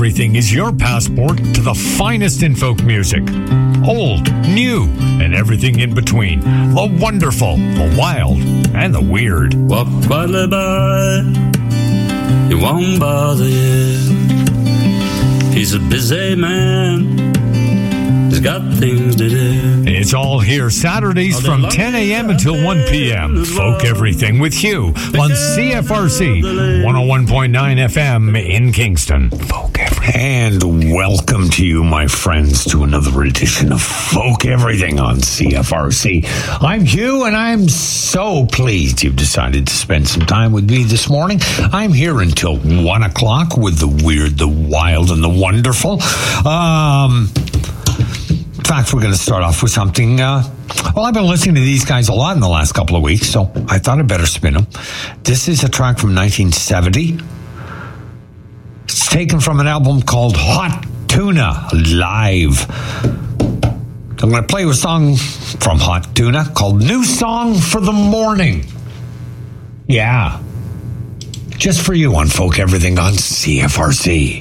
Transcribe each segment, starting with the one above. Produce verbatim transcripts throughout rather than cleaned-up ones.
Everything is your passport to the finest in folk music. Old, new, and everything in between. The wonderful, the wild, and the weird. Walk quietly by, it won't bother you. He's a busy man, he's got things to do. It's all here Saturdays from ten a.m. until one p.m. Folk Everything with Hugh on C F R C one oh one point nine F M in Kingston. Folk Everything. And welcome to you, my friends, to another edition of Folk Everything on C F R C. I'm Hugh, and I'm so pleased you've decided to spend some time with me this morning. I'm here until one o'clock with the weird, the wild, and the wonderful. Um... In fact, we're going to start off with something. Uh, well, I've been listening to these guys a lot in the last couple of weeks, so I thought I'd better spin them. This is a track from nineteen seventy. It's taken from an album called Hot Tuna Live. I'm going to play a song from Hot Tuna called New Song for the Morning. Yeah. Just for you on Folk Everything on C F R C.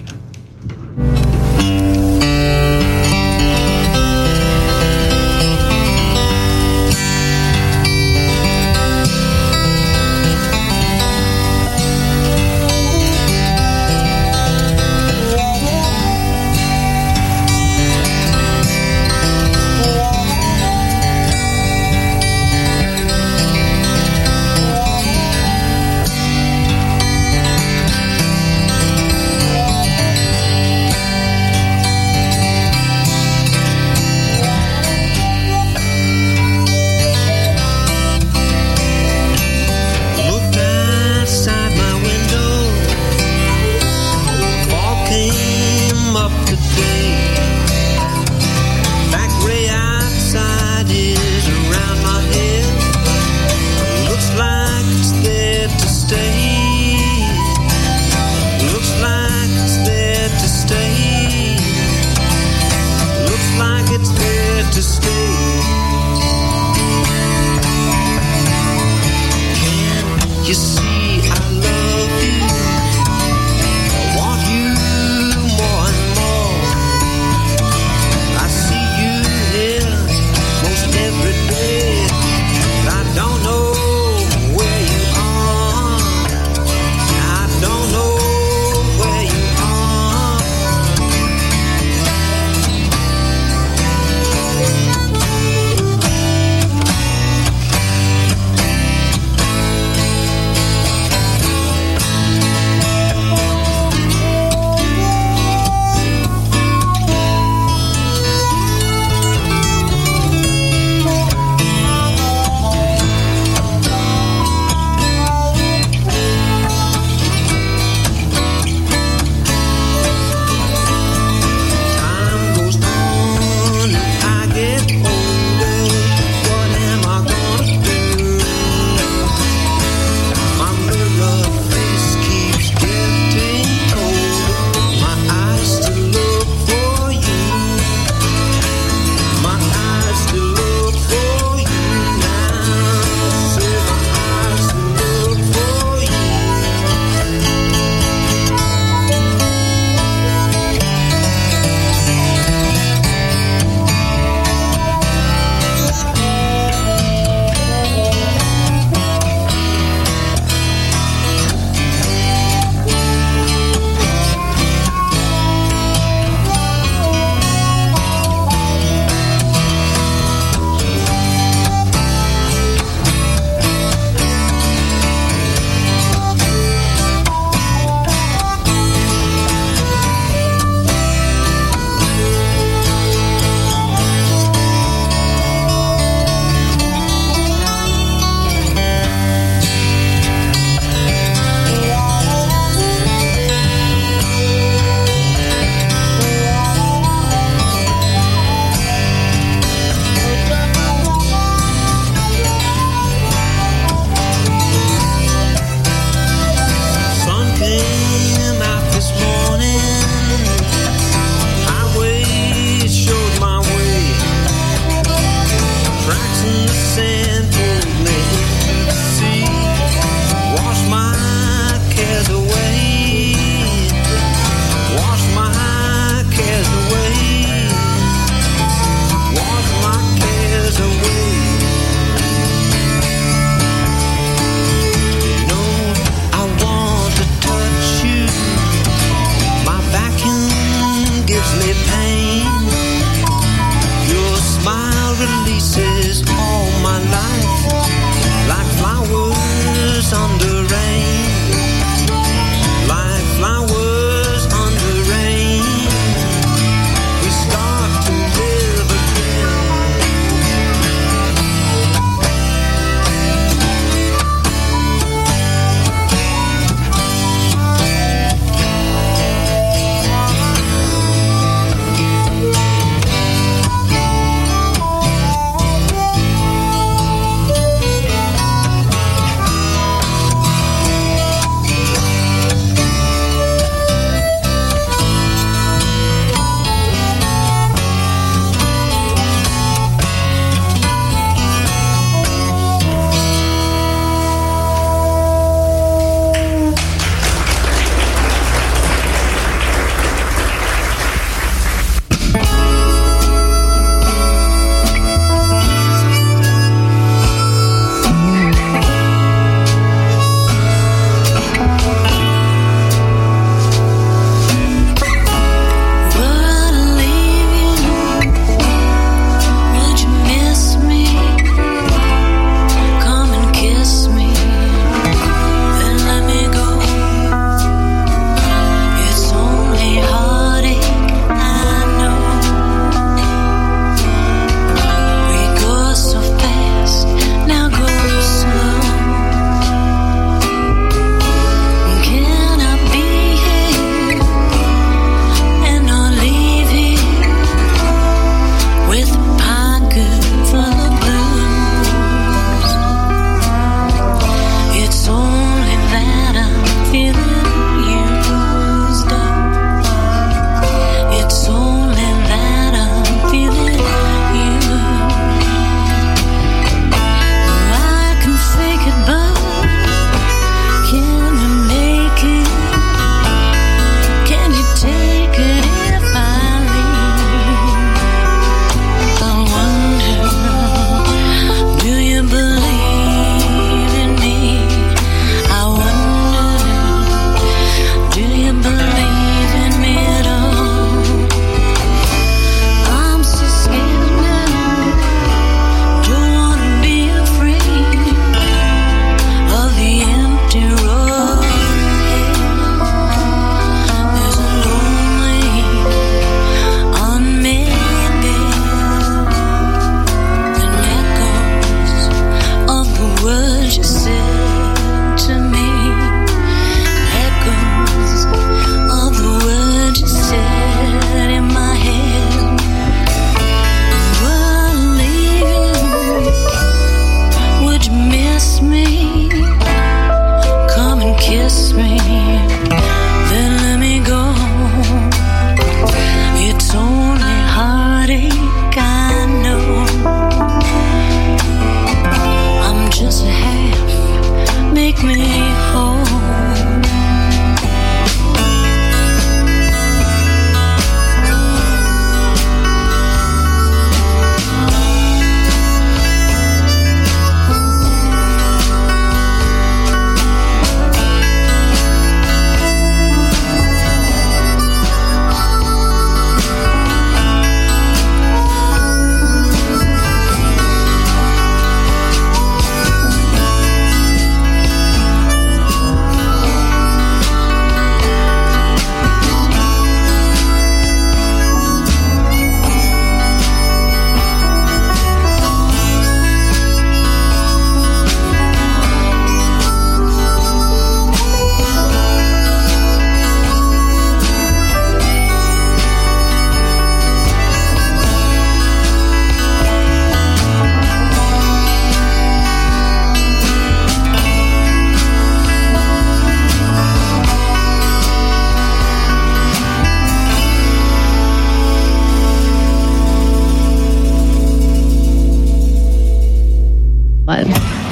fun.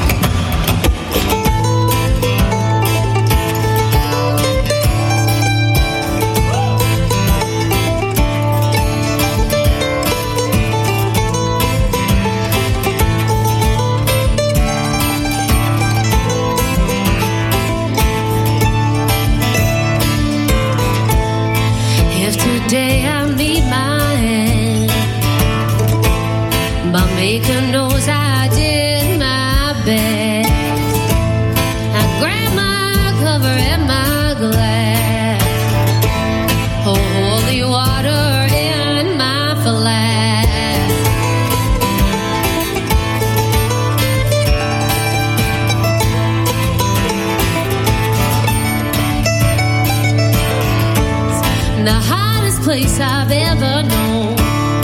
Today I meet my end by making knows I did my best. I grab my cover and my glass, oh, holy water in my flask. The hottest place I've ever known,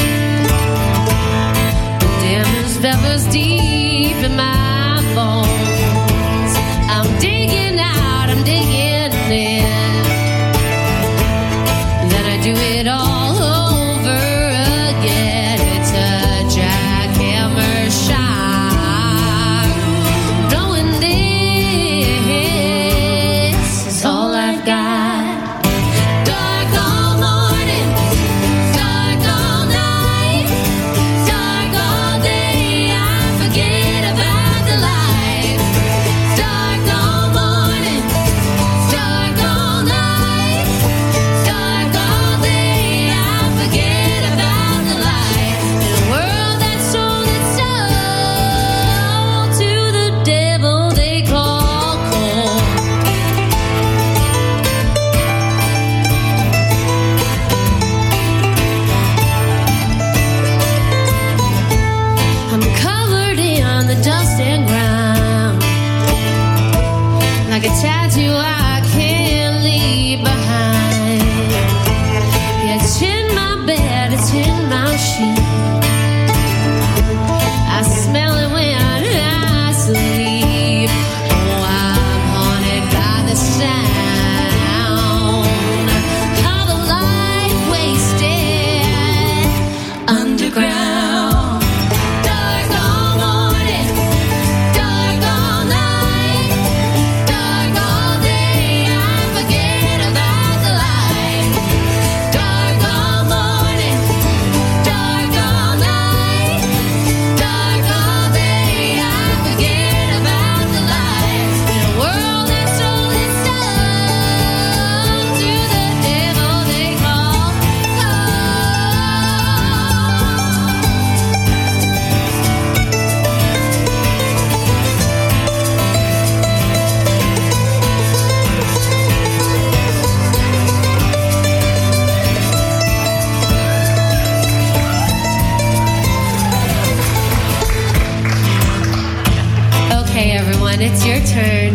the damage that was deep in my bones. I'm digging out, I'm digging in, then I do it all over again. It's a jackhammer shot, knowing this is all I've got. Like a tattoo I can't leave behind. Yeah, it's in my bed, it's in my sheet. I smell it when I sleep. Oh, I'm haunted by the sound of a life wasted underground. It's your turn.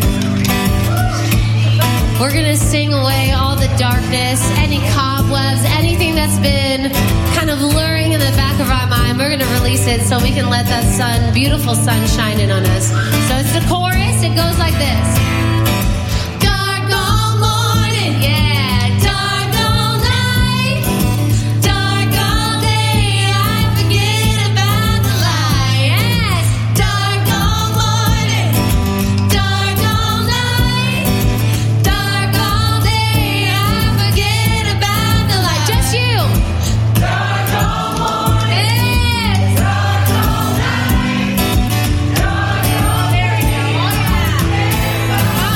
We're going to sing away all the darkness, any cobwebs, anything that's been kind of luring in the back of our mind. We're going to release it so we can let that sun, beautiful sun, shine in on us. So it's the chorus. It goes like this. Dark all morning, yeah. Dark all night. Dark all day. I forget about the light. Yes. Dark all morning. Dark all night. Dark all day. I forget about the light. Just you. Dark all morning. Yes. Dark all night. Dark all day. There we go. Oh, yeah.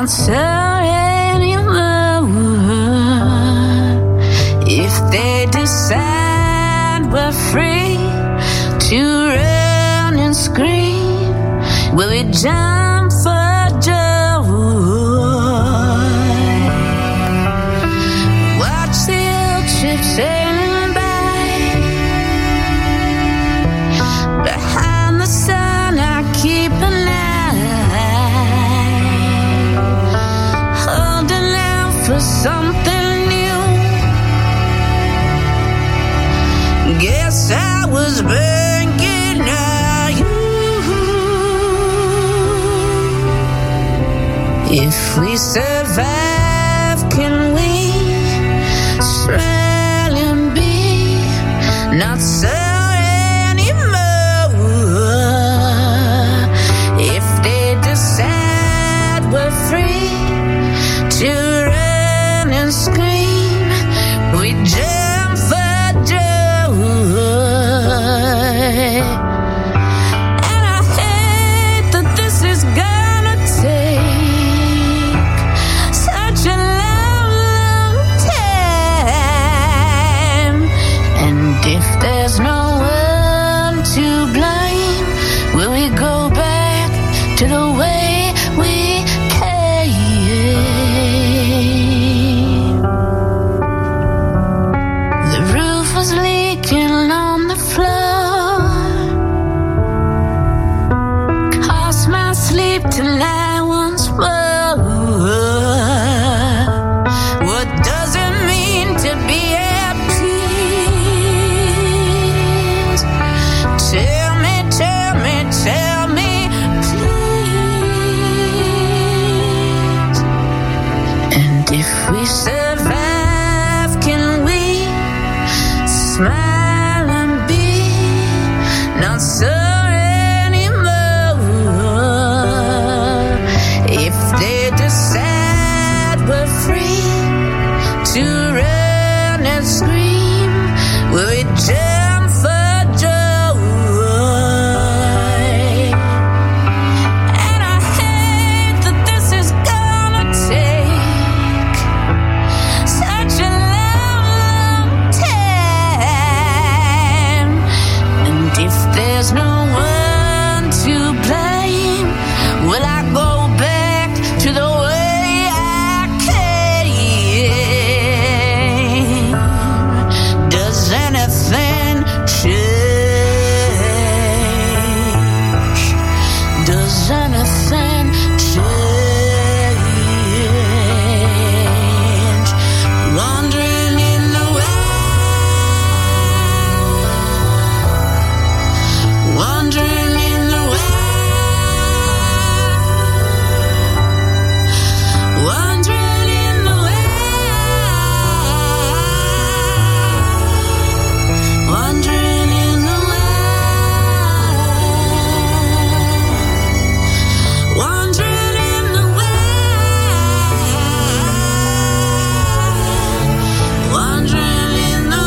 not so anymore. If they decide we're free to run and scream, will we jump for joy? Watch the old ship sailing by. Behind the sun I keep an eye, holding out for something new. Guess I was banking on you. If we survive, can we smile and be not so anymore? If they decide we're free to run and scream, we jump for joy. And I hate that this is gonna take such a long, long time. And if there's no one to blame, will we go back to the way we came? The roof was leaking on the floor, cost my sleep tonight once more. What does it mean to be at peace? Tell me, tell me, tell me, please. And if we survive, can we smile and be not so anymore? If they decide we're free to run and scream, will we jump for joy? And I hate that this is gonna take such a long, long time. And if there's no one to blame, will I go back to the way I came? Does anything change? Does anything change? Wandering in the wild, wandering in the wild, wandering in the wild, wandering in the wild, wandering in the wild, wandering in the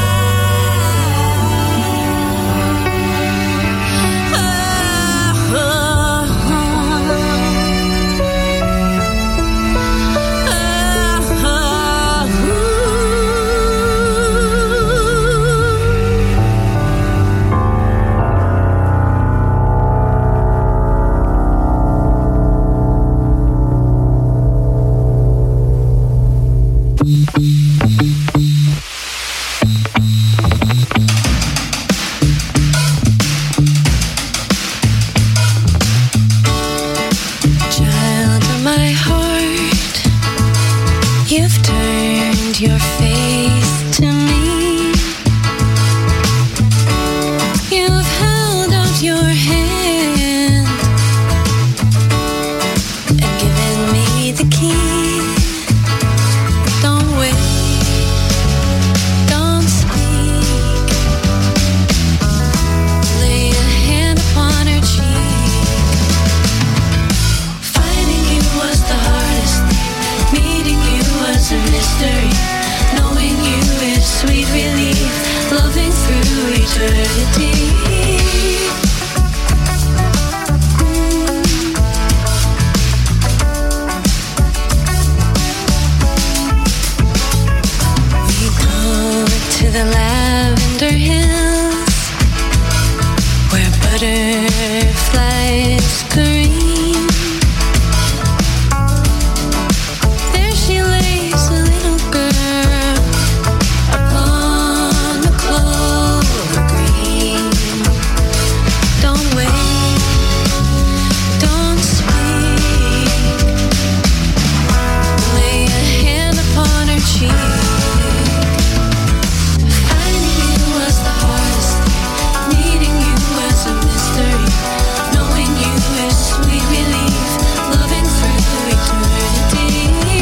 child of my heart, you've turned your face to me. You've held out your hand and given me the key. Don't wait, don't speak. Lay a hand upon her cheek. Finding you was the hardest thing. Meeting you was a mystery. Knowing you is sweet relief. Loving through eternity. lavender hills where butterflies scream. There she lays, a little girl, upon the clover green. Don't wait, don't speak. Lay a hand upon her cheek. Finding you was the hardest thing. Needing you was a mystery. Knowing you is sweet relief. Loving through eternity.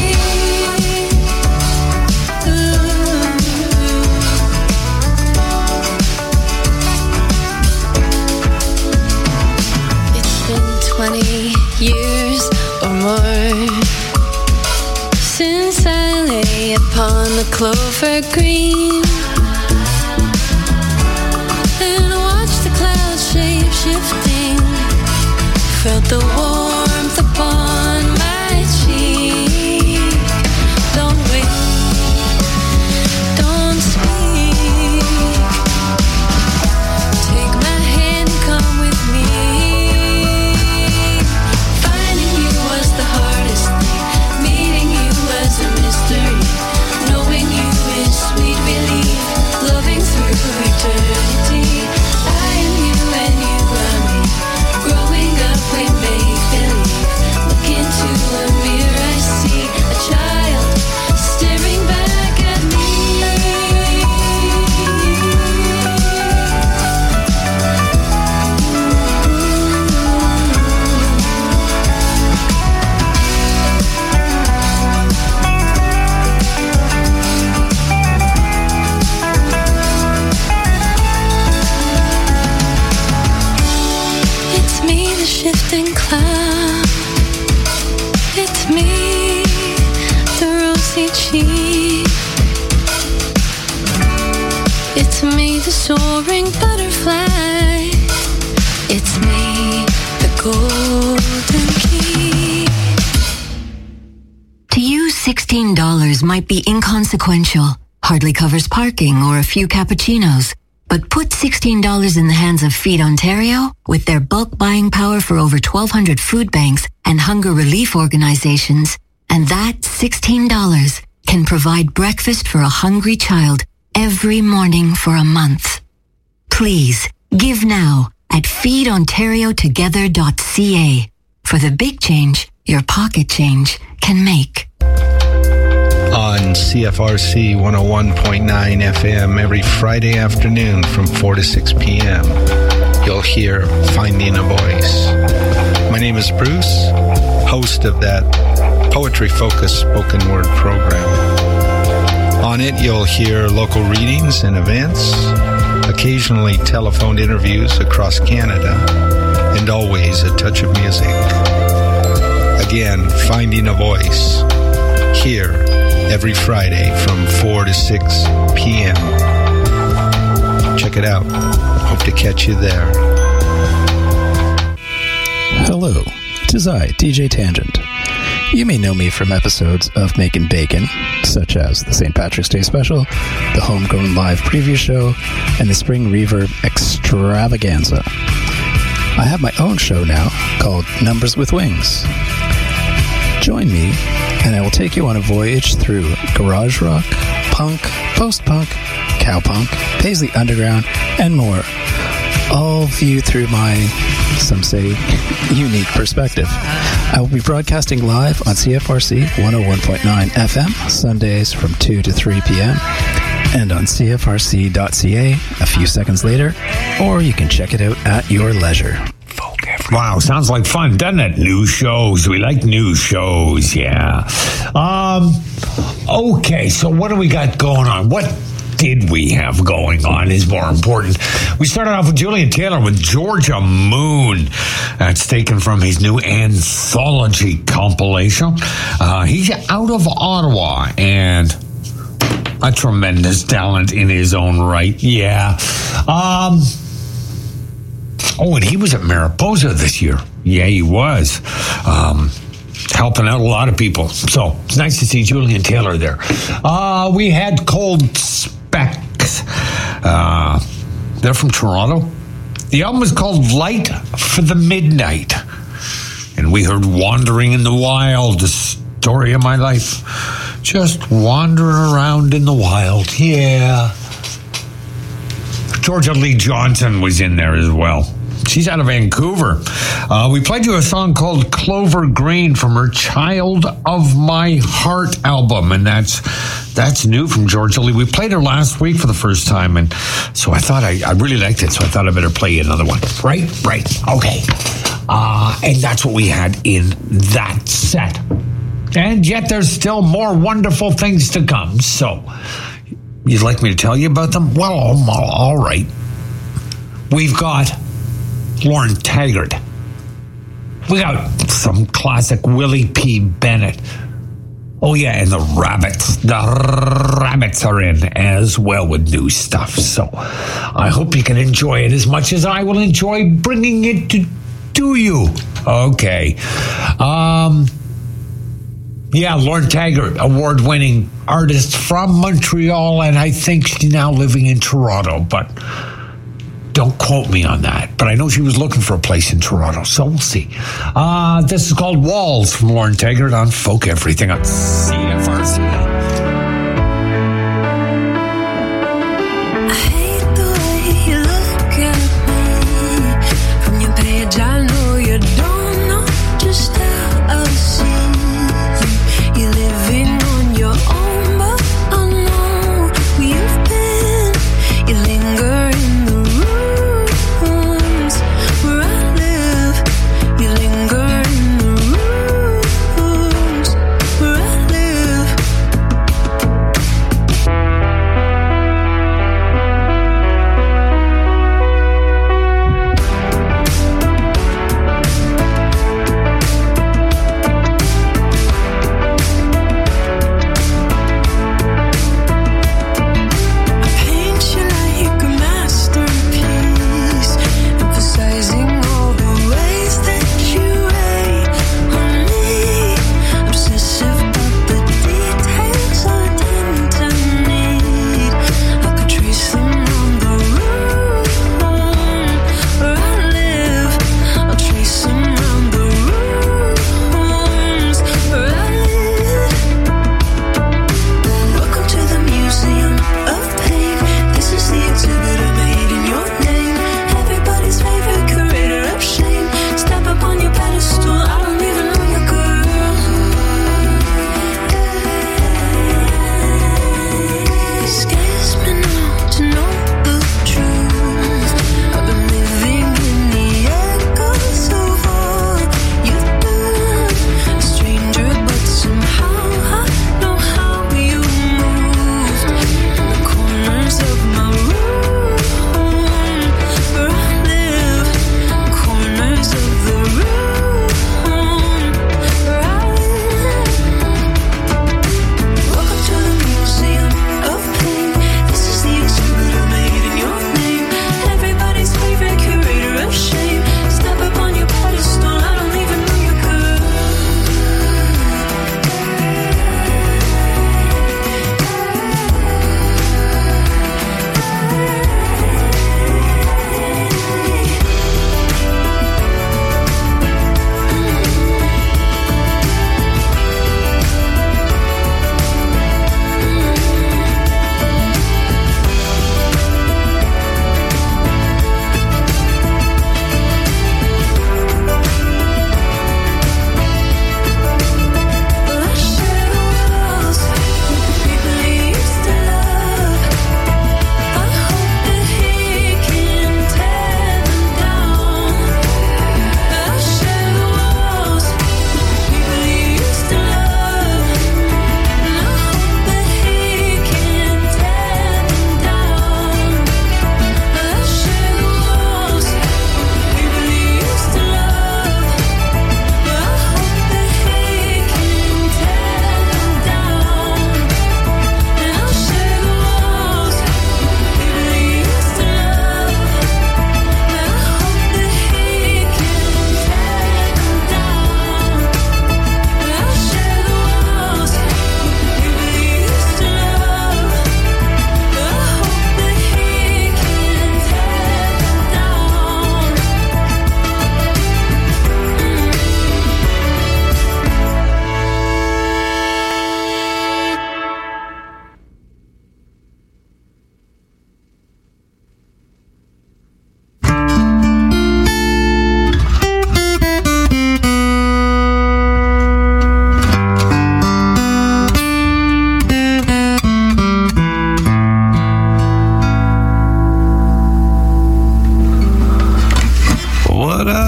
Ooh. It's been twenty years or more since I lay upon the clover green and watched the clouds shape shifting. Felt the warmth upon my cheek. Don't wait, don't speak. Take my hand, come with me. Finding you was the hardest thing. Meeting you was a mystery. Knowing you is sweet relief. Loving through eternity. I am you and you are me. Growing up we make believe. Look into a mirror, I see a child staring back at me. It's me, the shifting cloud. It's me, the rosy cheek. It's me, the soaring butterfly. It's me, the golden key. To you, sixteen dollars might be inconsequential, hardly covers parking or a few cappuccinos. But put sixteen dollars in the hands of Feed Ontario with their bulk buying power for over twelve hundred food banks and hunger relief organizations, and that sixteen dollars can provide breakfast for a hungry child every morning for a month. Please, give now at feed ontario together dot c a for the big change your pocket change can make. On C F R C one oh one point nine F M every Friday afternoon from four to six p.m. You'll hear Finding a Voice. My name is Bruce, host of that poetry-focused spoken word program. On it, you'll hear local readings and events, occasionally telephone interviews across Canada, and always a touch of music. Again, Finding a Voice, here every Friday from four to six p.m. Check it out. Hope to catch you there. Hello, tis I, D J Tangent. You may know me from episodes of Making Bacon, such as the Saint Patrick's Day Special, the Homegrown Live Preview Show, and the Spring Reverb Extravaganza. I have my own show now called Numbers with Wings. Join me, and I will take you on a voyage through garage rock, punk, post-punk, cowpunk, Paisley Underground, and more, all viewed through my, some say, unique perspective. I will be broadcasting live on C F R C one oh one point nine F M, Sundays from two to three p.m., and on C F R C dot C A a few seconds later, or you can check it out at your leisure. Wow, sounds like fun, doesn't it? New shows. We like new shows, yeah. Um, okay, so what do we got going on? What did we have going on is more important. We started off with Julian Taylor with Georgia Moon. That's taken from his new anthology compilation. Uh, he's out of Ottawa and a tremendous talent in his own right. Yeah. Um, oh, and he was at Mariposa this year. Yeah, he was. Um, helping out a lot of people. So it's nice to see Julian Taylor there. Uh, we had Cold Specs. Uh, They're from Toronto. The album is called Light for the Midnight. And we heard Wandering in the Wild, the story of my life. Just wandering around in the wild. Yeah. Georgia Lee Johnson was in there as well. She's out of Vancouver. Uh, we played you a song called Clover Green from her Child of My Heart album, and that's that's new from Georgia Lee. We played her last week for the first time, and so I thought I, I really liked it, so I thought I better play you another one. Right? Right. Okay. Uh, and that's what we had in that set. And yet there's still more wonderful things to come, so you'd like me to tell you about them? Well, all right. We've got Lauren Taggart. We got some classic Willie P. Bennett. Oh, yeah, and the Rabbits. The Rabbits are in as well with new stuff. So I hope you can enjoy it as much as I will enjoy bringing it to, to you. Okay. Um, yeah, Lauren Taggart, award-winning artist from Montreal, and I think she's now living in Toronto, but don't quote me on that, but I know she was looking for a place in Toronto, so we'll see. Uh, this is called Walls from Lauren Taggart on Folk Everything on C F R C. I hate the way you look at me. From your page, I know you don't know just how I see you. You're living on your own, but I know where you've been. You linger in the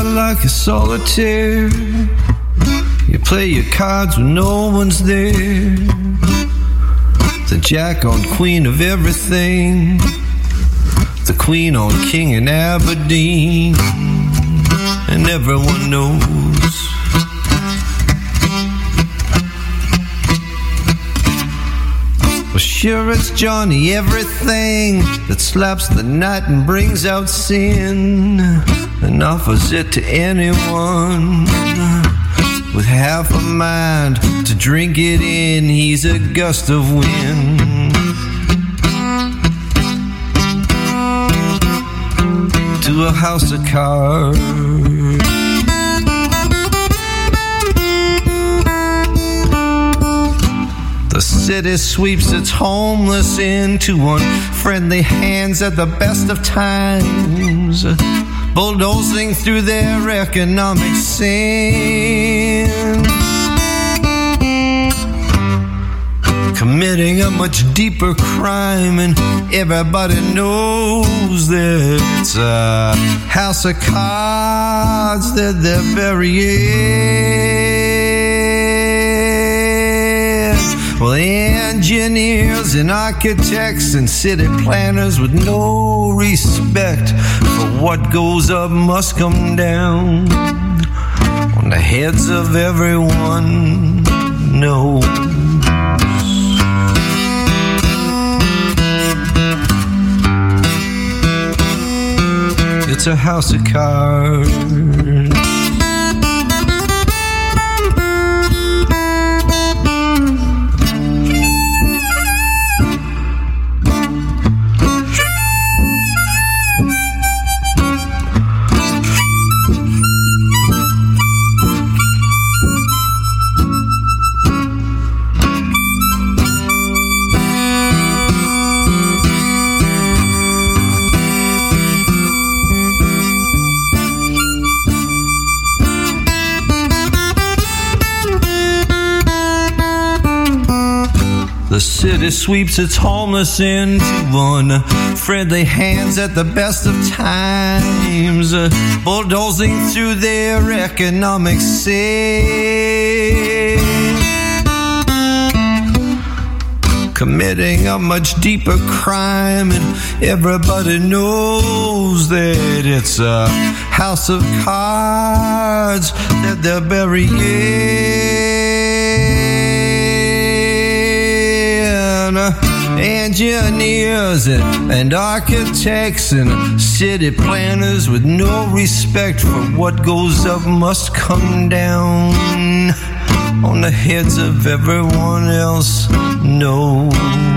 like a solitaire. You play your cards when no one's there. The jack on queen of everything. The queen on king in Aberdeen. And everyone knows. Well, sure it's Johnny everything that slaps the night and brings out sin and offers it to anyone with half a mind to drink it in. He's a gust of wind. To a house of cards. The city sweeps its homeless into unfriendly hands at the best of times, bulldozing through their economic sin, committing a much deeper crime, and everybody knows that it's a house of cards that they're burying. Well, engineers and architects and city planners with no respect for what goes up must come down on the heads of everyone knows. It's a house of cards. The city sweeps its homeless into unfriendly hands at the best of times, bulldozing through their economic sin, committing a much deeper crime, and everybody knows that it's a house of cards that they're burying. Engineers and, and architects and city planners with no respect for what goes up must come down on the heads of everyone else knows.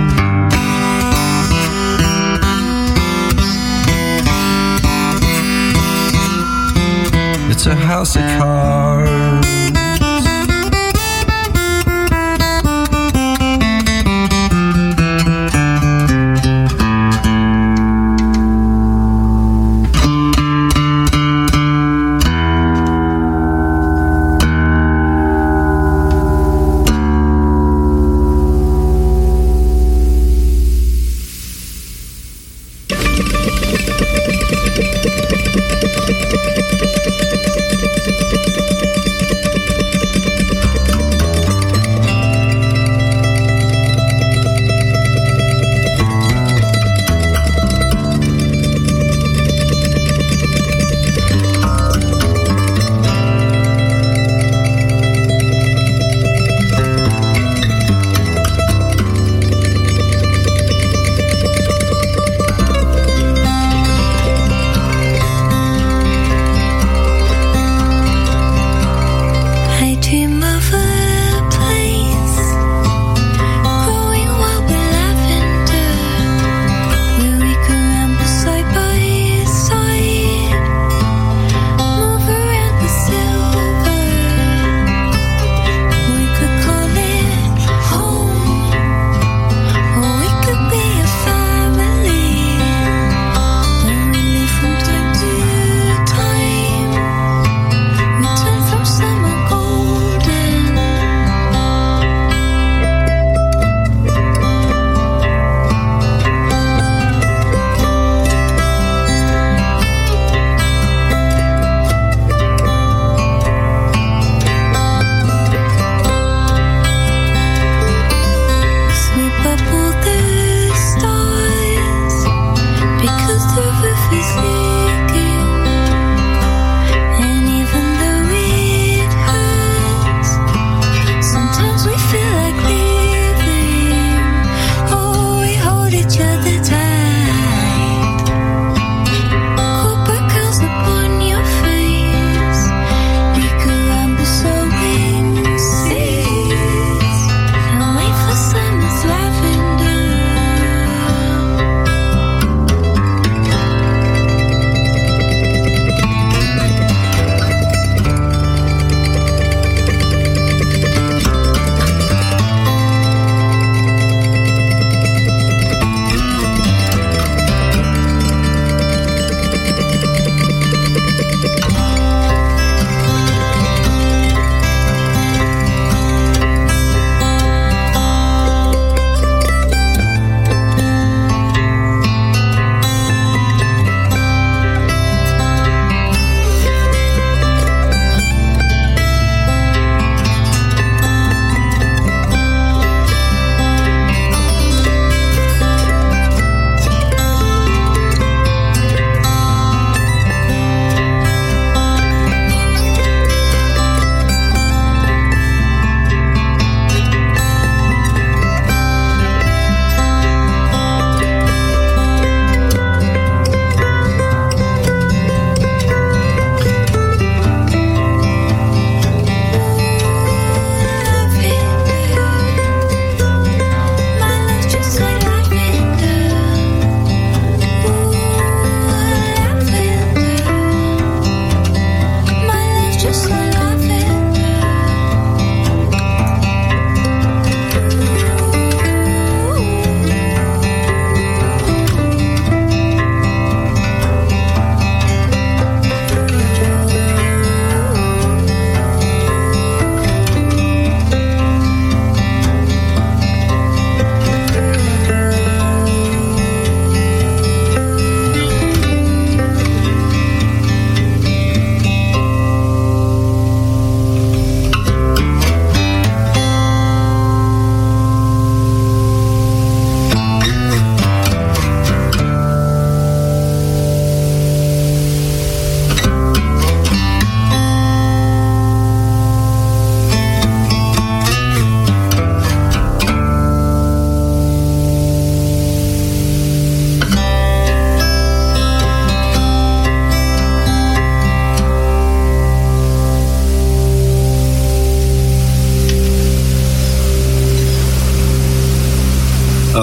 It's a house of cards.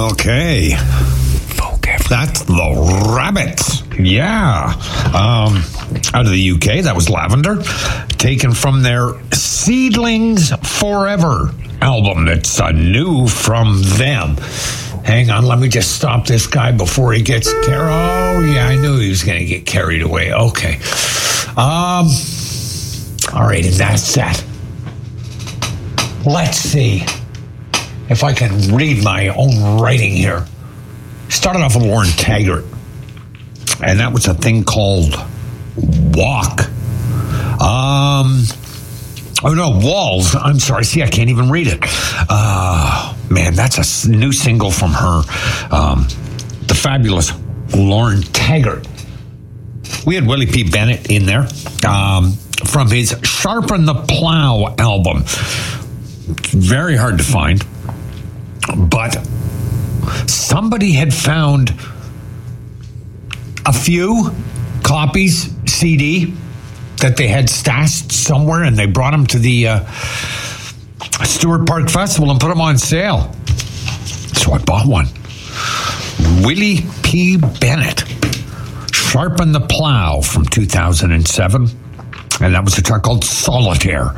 Okay. That's the Rabbits. Yeah. Um, out of the U K, that was Lavender. Taken from their Seedlings Forever album. That's uh, new from them. Hang on, let me just stop this guy before he gets carried. Oh, yeah, I knew he was going to get carried away. Okay. Um. All right, and that's that. Let's see if I can read my own writing here. Started off with Lauren Taggart, and that was a thing called Walk. Um, oh no, Walls. I'm sorry. See, I can't even read it. Uh, man, that's a new single from her. Um, the fabulous Lauren Taggart. We had Willie P. Bennett in there um, from his Sharpen the Plow album. Very hard to find, but somebody had found a few copies, C D, that they had stashed somewhere, and they brought them to the uh, Stewart Park Festival and put them on sale. So I bought one. Willie P. Bennett, Sharpen the Plow from two thousand seven, and that was a track called Solitaire.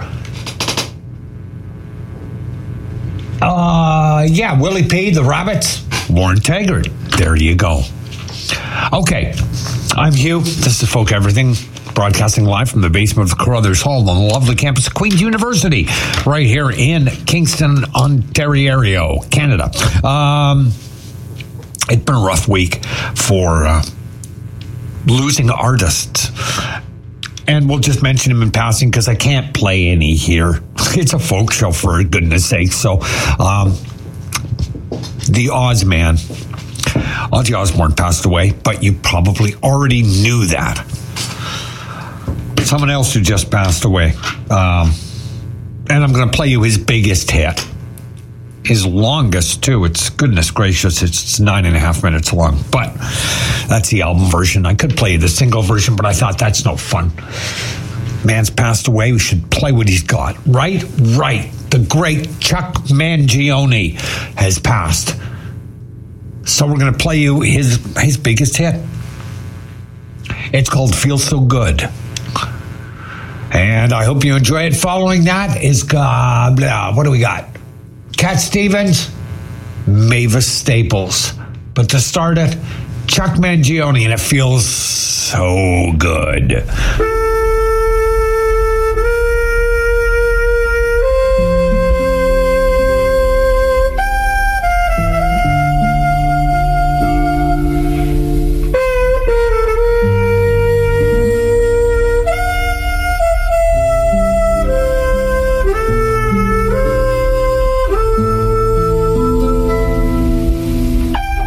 Uh, yeah, Willie P., the Rabbits, Lauren Taggart. There you go. Okay, I'm Hugh. This is Folk Everything, broadcasting live from the basement of the Carruthers Hall on the lovely campus of Queen's University, right here in Kingston, Ontario, Canada. Um, it's been a rough week for uh, losing artists. And we'll just mention him in passing because I can't play any here. It's a folk show, for goodness sake. So, um, the Oz Man, Ozzy Osbourne, passed away, but you probably already knew that. Someone else who just passed away. Um, and I'm going to play you his biggest hit. His longest, too. It's, goodness gracious, it's nine and a half minutes long. But that's the album version. I could play you the single version, but I thought that's no fun. Man's passed away. We should play what he's got. Right? Right. The great Chuck Mangione has passed. So we're going to play you his, his biggest hit. It's called Feel So Good. And I hope you enjoy it. Following that is, uh, blah, what do we got? Cat Stevens, Mavis Staples. But to start it, Chuck Mangione, and it feels so good.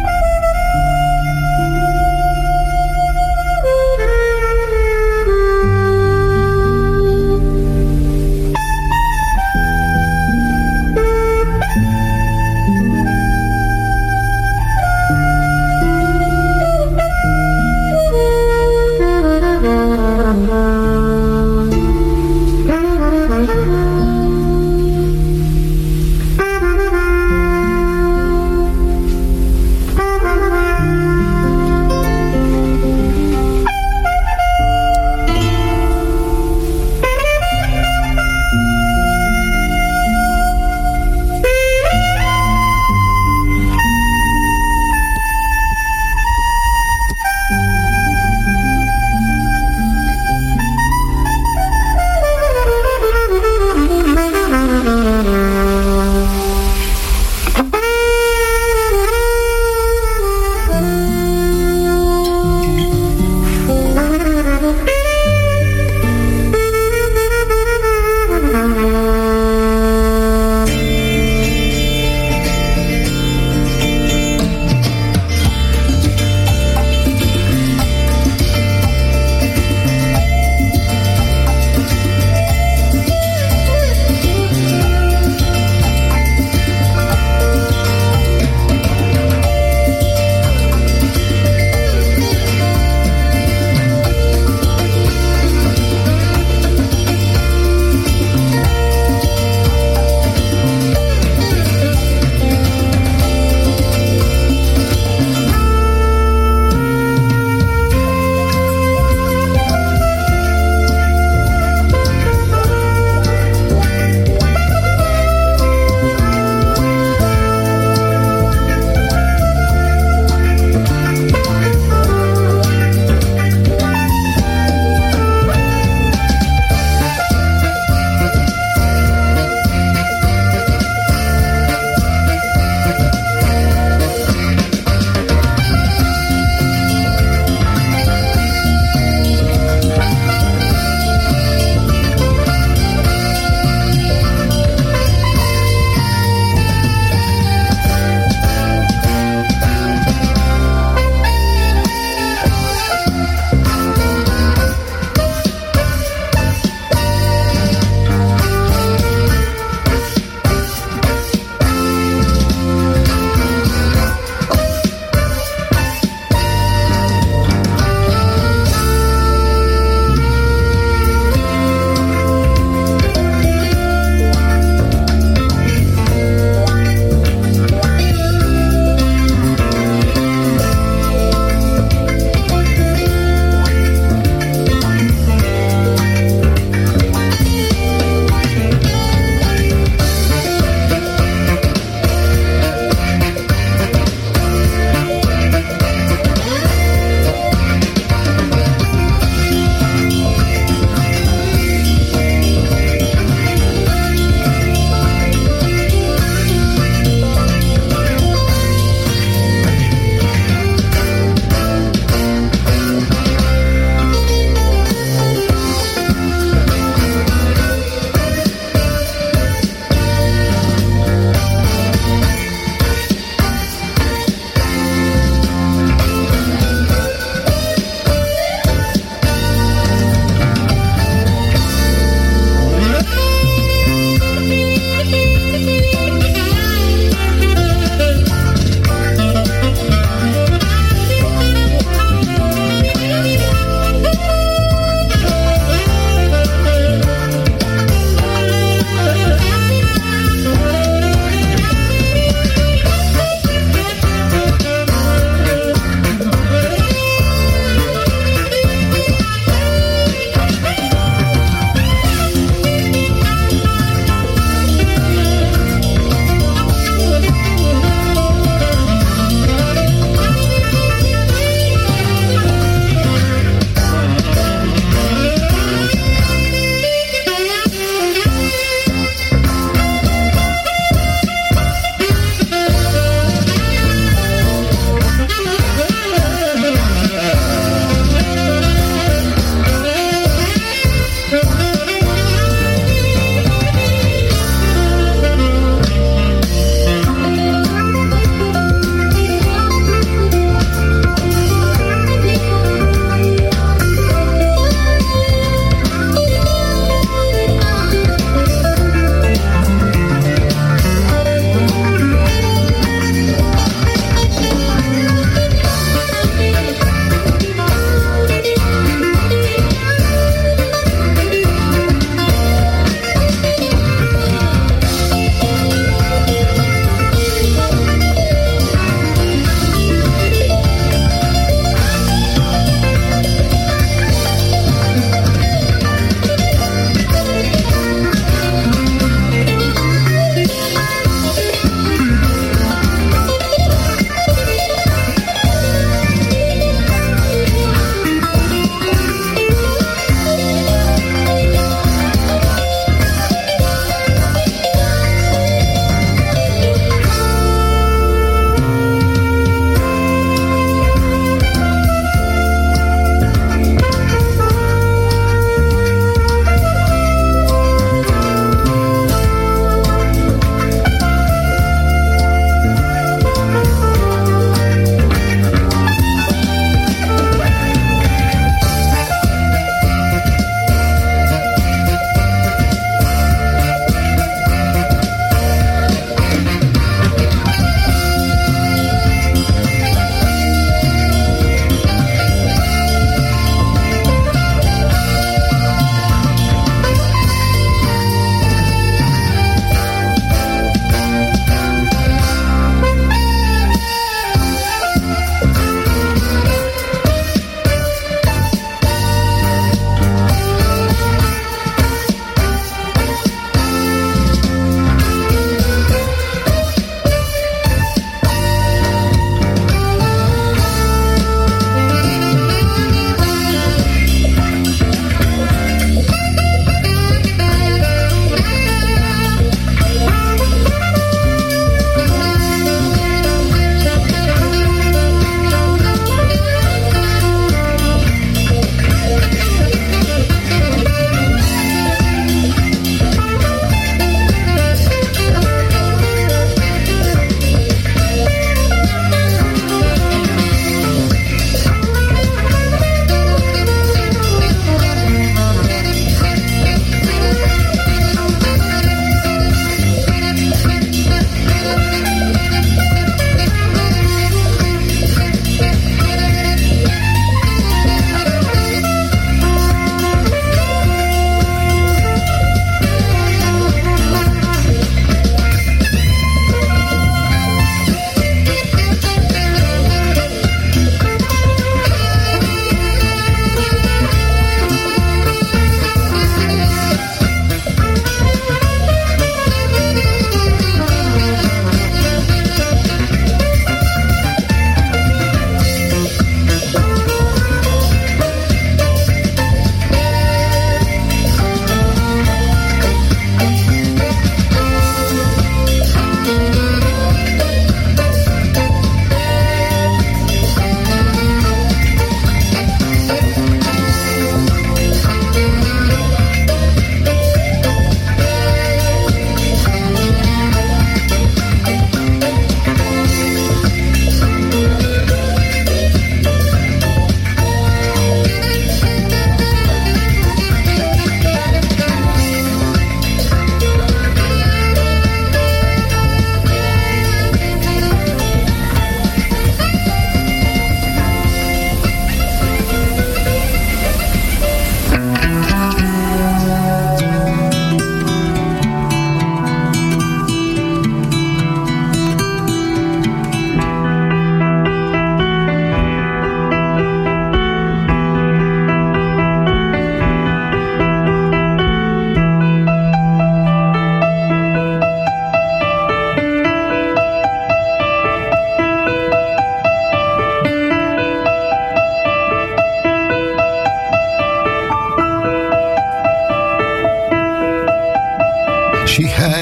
Thank you.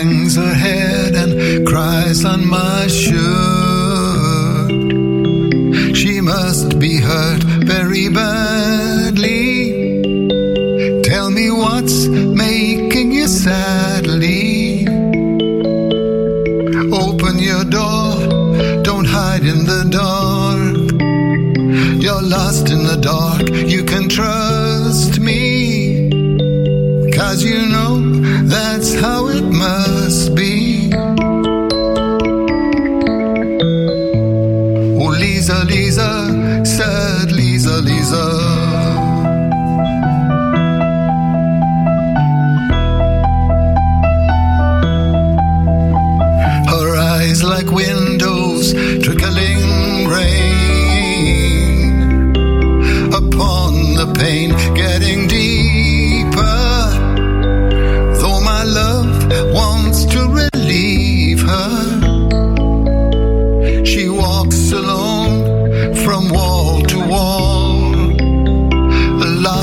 hangs her head and cries on my shirt. She must be hurt very badly. Tell me what's making you sadly. Open your door, don't hide in the dark. You're lost in the dark, you can trust me, 'cause you know that's how it must be. Oh, Lisa, Lisa, sad Lisa, Lisa. Her eyes like windows, trickling rain upon the pain, getting deep.